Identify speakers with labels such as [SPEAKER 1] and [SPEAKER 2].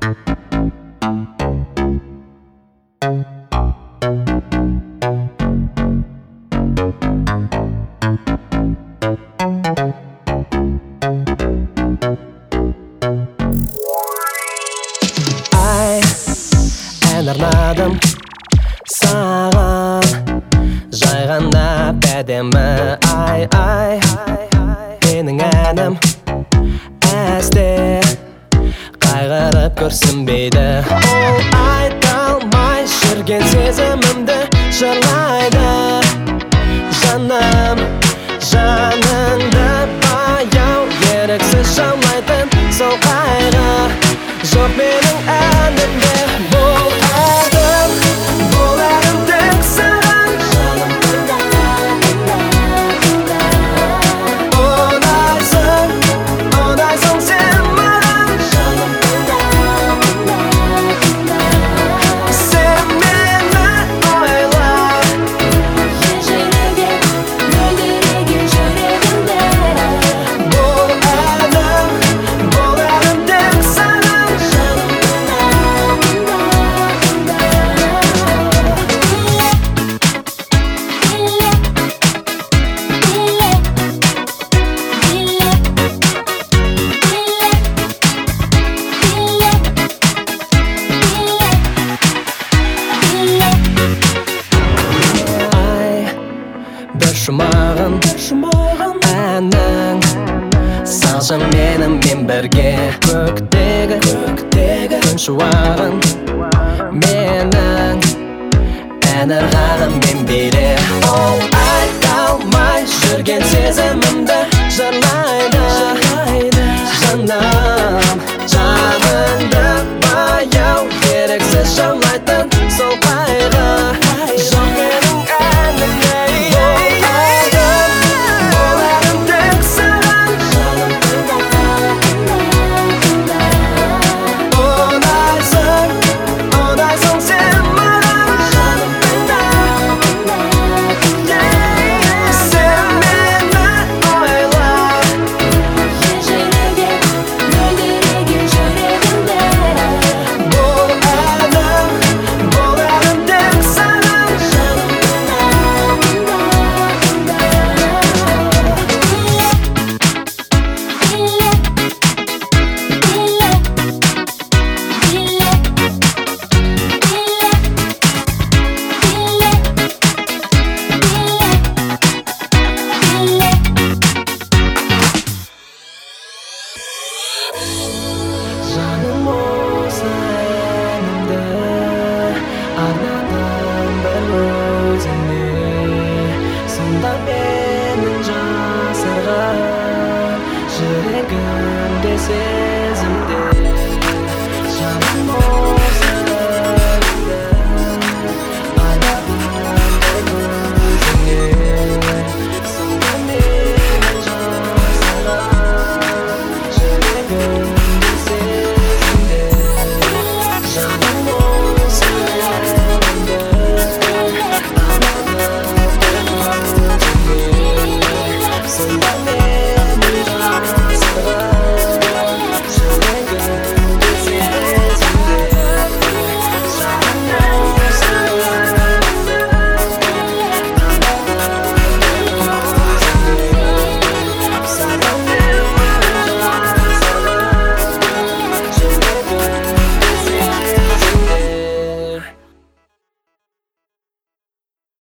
[SPEAKER 1] Ән арнадым саған, жай ғана әдемі ай. Менің әнім әсте қайғырып көрсінбейді. Ол айта алмай жүрген сезімімді жырлайды. Жаным, жаныңды баяу еріксіз жаулайтын сол қайғы жоқ менің әнімде. Бұл әнім тек саған, жаным ұнайсың сен маған, жаным сен мені ойла, ежелеген мөлдіреген жүрегімде. Бұл әнім тек саған, жаным бір жұмағын әнің салшы менімен бірге. Көктегі күн шуағын менің ән ырғағыммен биле. Ол айта алмай жүрген сезім